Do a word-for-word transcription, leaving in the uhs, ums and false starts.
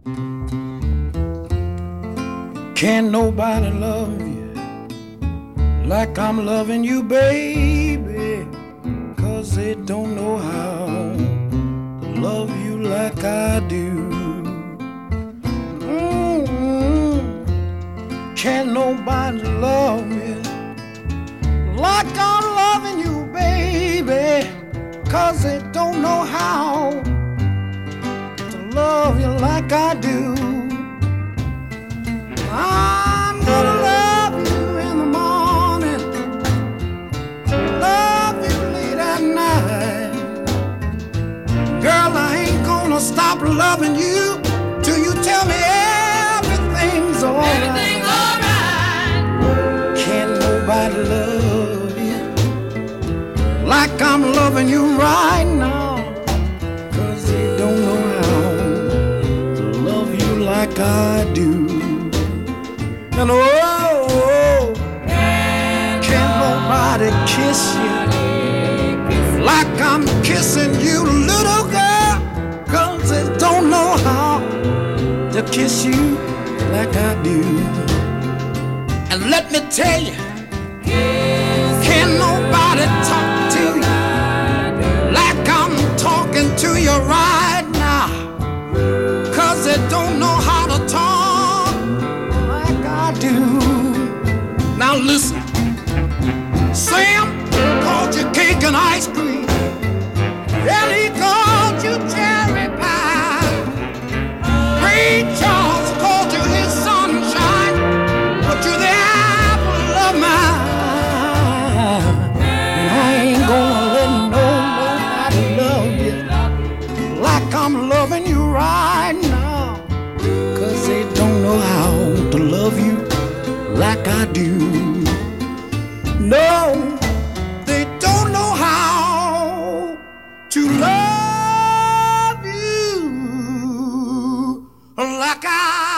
Can't nobody love you like I'm loving you, baby, 'cause they don't know how to love you like I do. Mm-hmm. Can't nobody love you like I'm loving you, baby, 'cause they don't know how to love you like I do. I'm gonna love you in the morning, love you late at night. Girl, I ain't gonna stop loving you till you tell me everything's alright. Everything's alright. Can't nobody love you like I'm loving you right now, 'cause they don't know how to love you like I do. And oh, oh, can't nobody kiss you like I'm kissing you, little girl, 'cause they don't know how to kiss you like I do. And let me tell you, can't nobody talk to you like I'm talking to you right now, 'cause they don't know how to talk like I do. Now listen, Sam called you cake and ice cream, and he called you cherry pie. Ray Charles called you his sunshine, but you're the apple of my eye. And I ain't gonna let nobody love you like I'm loving you right now, 'cause they don't know how to love you like I do. No, they don't know how to love you like I